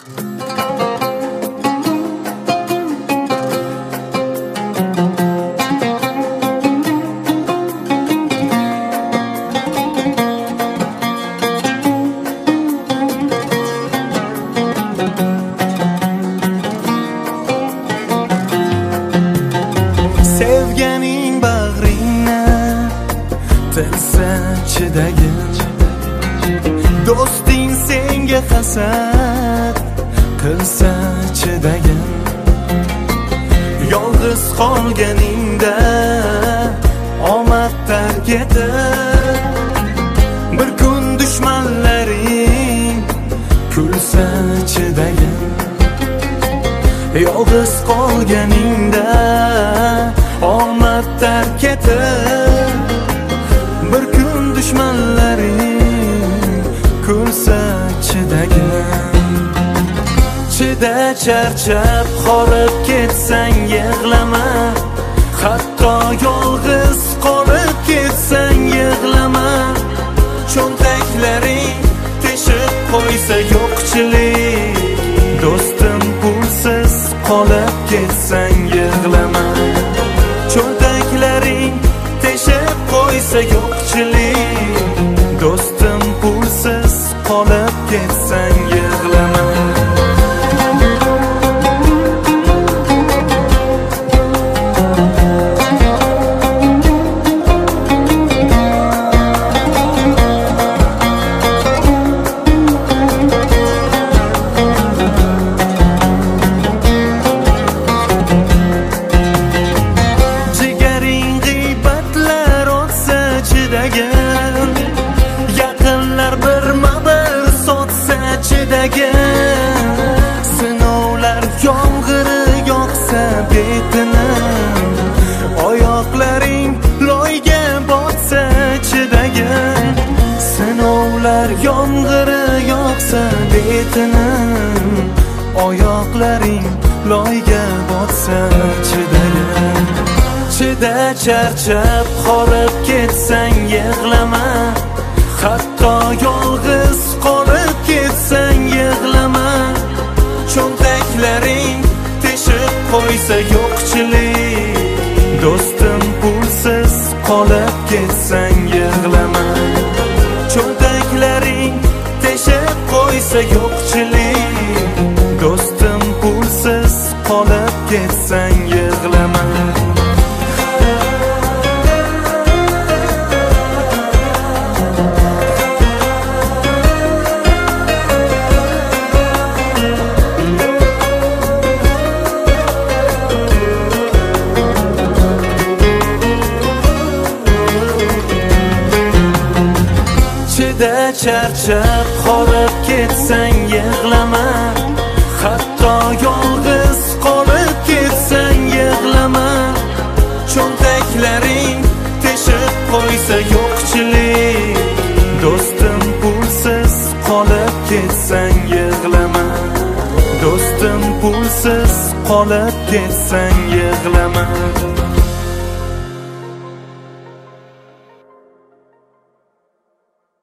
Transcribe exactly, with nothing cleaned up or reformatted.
Sevganing bag'ringni tilsa chidagin, do'sting senga hasad qilsa chidagin, yolg'iz qolganingda omad tark etib, bir kun dushmanlaring kulsa chidagin, yolg'iz qolganingda omad tark etib, bir kun dushmanlaring kulsa chidagin. Chida, charchab qolib ketsang yig'lama, hatto yolg'iz qolib ketsang yig'lama, cho'ntaklaring teshib qo'ysa yo'qchilik, do'stim pulsiz qolib ketsang yig'lama, cho'ntaklaring teshib qo'ysa yo'qchilik, do'stim pulsiz qolib ketsang yig'lama. Yaqinlar birma-bir sotsa chidagin, sinovlar yomg'iri yoqsa betini, oyoqlaring loyga botsa chidagin, sinovlar yomg'iri yoqsa betini, oyoqlaring loyga botsa chidagin. Chida, charchab qolib ketsang yig'lama, hatto yolg'iz qolib ketsang yig'lama, cho'ntaklaring teshib qo'ysa yo'qchilik, do'stim pulsiz qolib ketsang yig'lama, cho'ntaklaring teshib qo'ysa yo'qchilik, do'stim pulsiz qolib ketsang yig'lama. Chida, charchab qolib ketsang yig'lama, hatto yolg'iz qolib ketsang yig'lama, cho'ntaklaring teshib qo'ysa yo'qchilik, do'stim pulsiz qolib ketsang yig'lama, do'stim pulsiz qolib ketsang yig'lama.